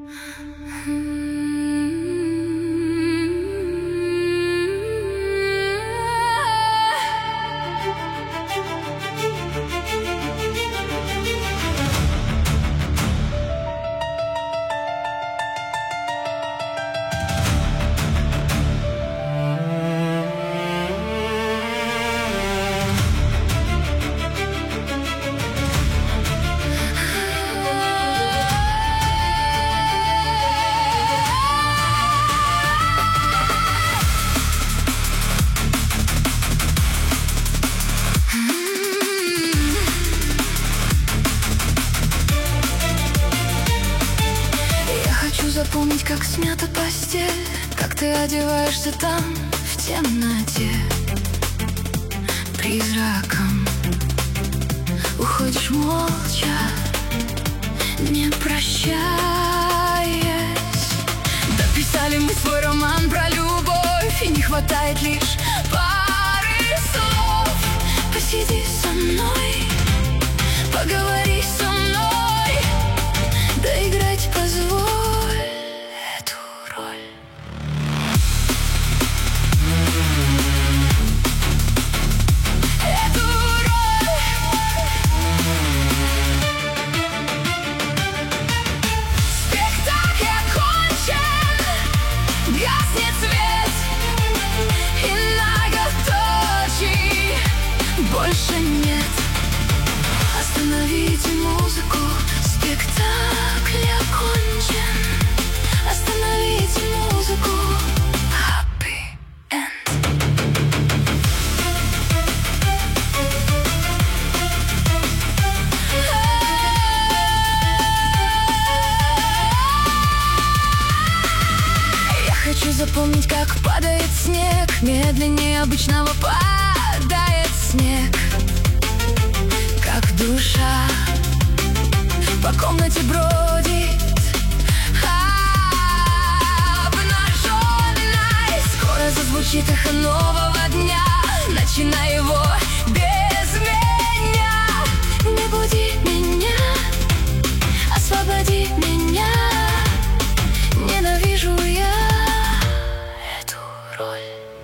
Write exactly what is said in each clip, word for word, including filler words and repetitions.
Запомнить, как смята постель, как ты одеваешься там в темноте. Призраком уходишь молча, не прощаясь. Дописали мы свой роман про любовь, и не хватает лишь пары слов. Посиди со мной, поговори со мной, доиграть позволь. Больше нет. Остановите музыку, спектакль окончен. Остановите музыку. Happy end. Я хочу запомнить, как падает снег, медленнее обычного падает снег. Как душа по комнате бродит обнаженной. Скоро зазвучит эхо нового дня, начинай его без меня. Не буди меня, освободи меня. Ненавижу я эту роль.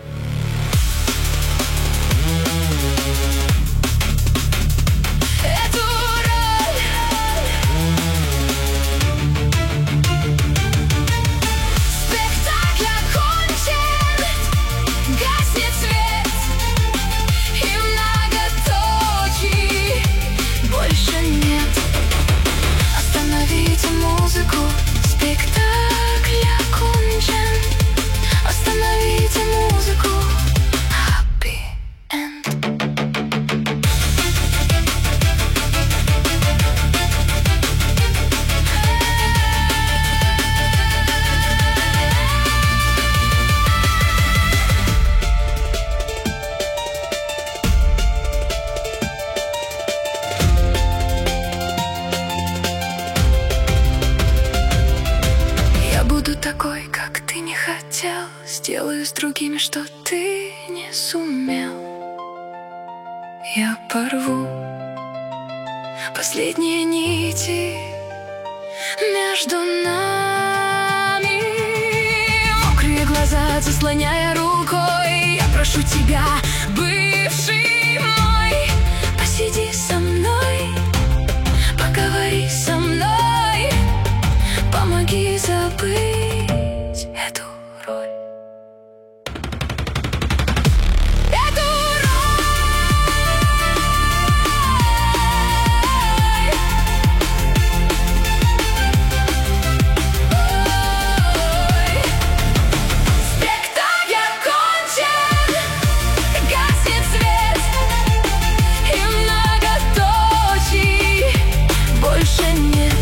Музыку, спектакль окончен. Остановите музыку. Happy end. Такой, как ты не хотел, сделаю с другими, что ты не сумел. Я порву последние нити между нами. Мокрые глаза заслоняя рукой, я прошу тебя, бывший мой, посиди со мной, поговори со мной, помоги забыть эту роль. Эту роль. Ой. Спектакль окончен, гаснет свет, и многоточий больше нет.